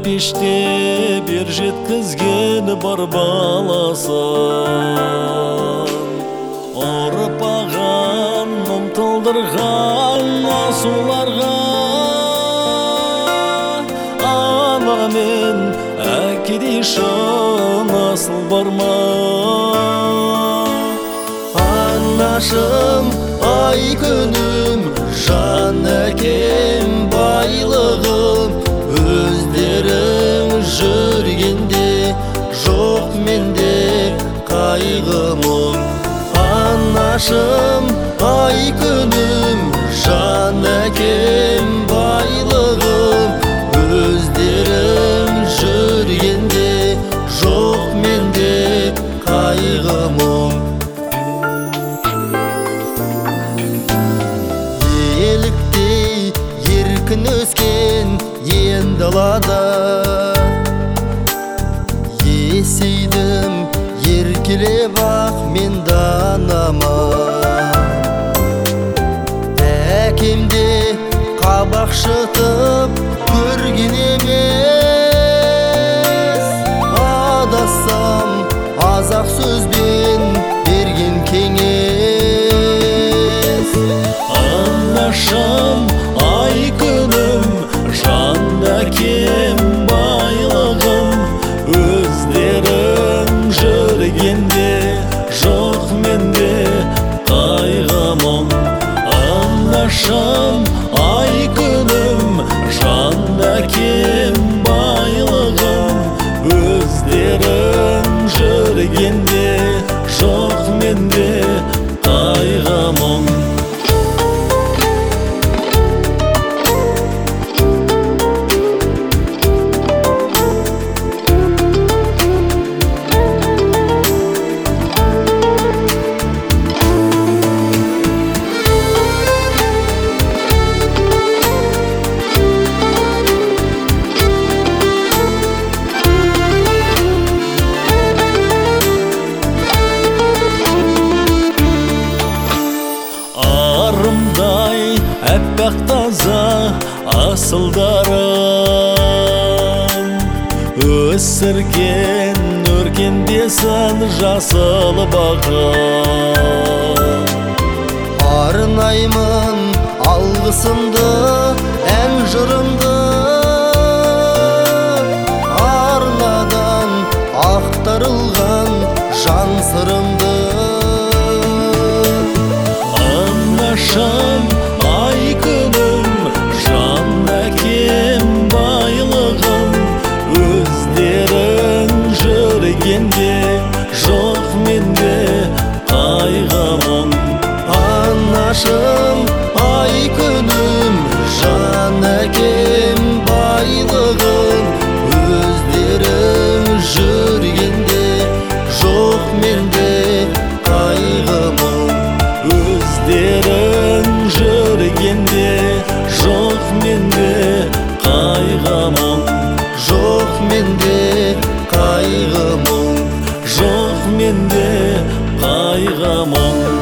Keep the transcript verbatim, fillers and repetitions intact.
пеште бер жеткізген бар баласын, ұрпағын ұмтылдырған асуларға ана мен әкедей шын асыл бар ма? Анашым, ай күнім, жан әкем байлығым, өздерің жүргенде жоқ менде қайғы мұң. Анашым, ай күнім, жан әкем байлығым, өздерің жүргенде жоқ менде қайғы мұң. Еліктей еркін өскен ен далада есейдім еркелеп ақ мен данама. Әкемде қабақ шытып көрген емес, адассам аз-ақ сөзбен берген кеңес. Анашым, ай күнім, жан әкем байлығым, өздерің жүргенде жоқ менде қайғы мұң. Анашым, ай күнім, жан әкем байлығым, өздерің жүргенде жоқ менде қайғы мұң. Арымдай әппақ таза асылдарым, өсірген өркендесін жасыл бағым. Арнаймын алғысымды, ән жырымды, арнадан ақтарылған жан сырымды. Анашым, ай күнім, жан әкем байлығым, өздерің жүргенде жоқ менде қайғы мұң. Анашым, ай күнім, жан әкем байлығым, өздерің жүргенде жоқ менде қайғы мұң. Өздерің жүргенде жоқ менде қайғы мұң. Жоқ менде қайғы мұң. Жоқ менде қайғы мұң.